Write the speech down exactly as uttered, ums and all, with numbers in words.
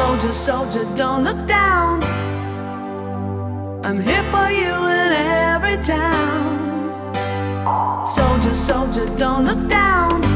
Soldier, soldier, don't look down. I'm here for you in every town. Soldier, soldier, don't look down.